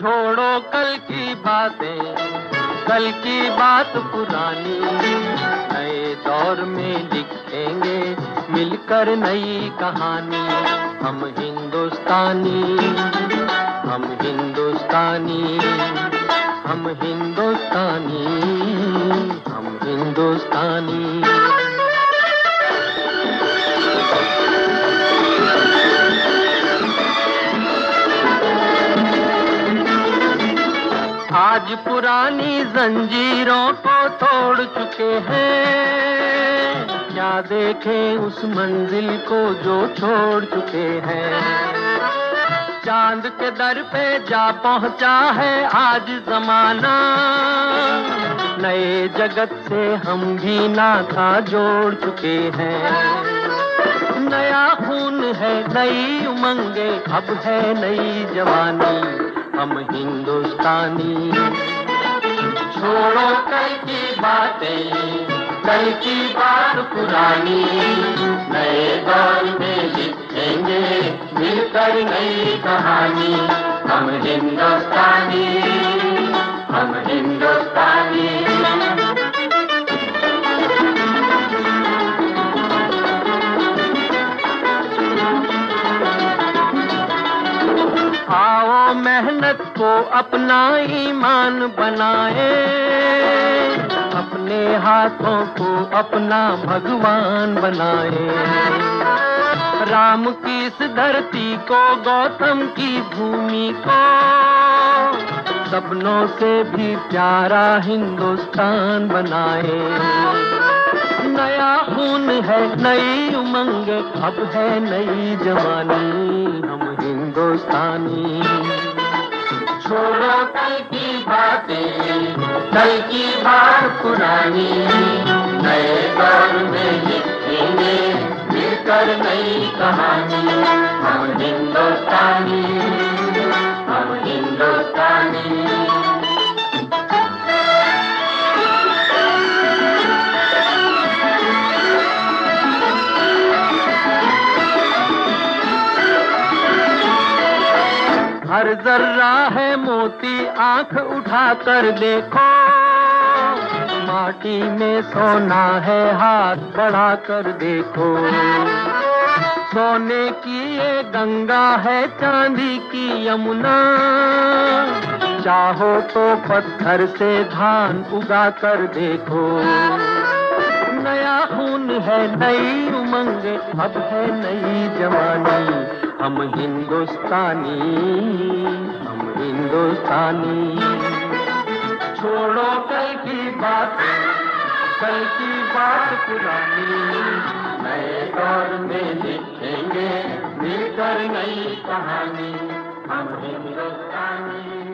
छोड़ो कल की बातें, कल की बात पुरानी, नए दौर में लिखेंगे मिलकर नई कहानी। हम हिंदुस्तानी, हम हिंदुस्तानी, हम हिंदुस्तानी, हम हिंदुस्तानी। आज पुरानी जंजीरों को तोड़ चुके हैं, क्या देखें उस मंजिल को जो छोड़ चुके हैं। चांद के दर पे जा पहुंचा है आज जमाना, नए जगत से हम भी नाता जोड़ चुके हैं। नया खून है, नई उमंगे, अब है नई जवानी। हम हिंदुस्तानी, छोड़ो कल की बातें, कल की बात पुरानी, नए दौर में लिखेंगे मिलकर नई कहानी। हम हिंदुस्तानी, हम हिंदुस्तानी। आओ मेहनत को अपना ईमान बनाए, अपने हाथों को अपना भगवान बनाए। राम की इस धरती को, गौतम की भूमि को, सपनों से भी प्यारा हिंदुस्तान बनाए। नया खून है, नई उमंग, अब है नई जवानी। हम हिंदुस्तानी, छोड़ो कल की बातें, कल की बात पुरानी, नए दौर में लिखेंगे मिलकर नई कहानी। हम हिंदुस्तानी, हम हिंदुस्तानी। हर जर्रा है मोती, आंख उठाकर देखो, माटी में सोना है, हाथ बढ़ाकर देखो। सोने की ये गंगा है, चांदी की यमुना, चाहो तो पत्थर से धान उगा कर देखो। नया खून है, नई उमंग, अब है नई जवानी। हम हिंदुस्तानी, हम हिंदुस्तानी। छोड़ो कल की बातें, कल की बात पुरानी, नए दौर में लिखेंगे मिलकर नई कहानी। हम हिंदुस्तानी।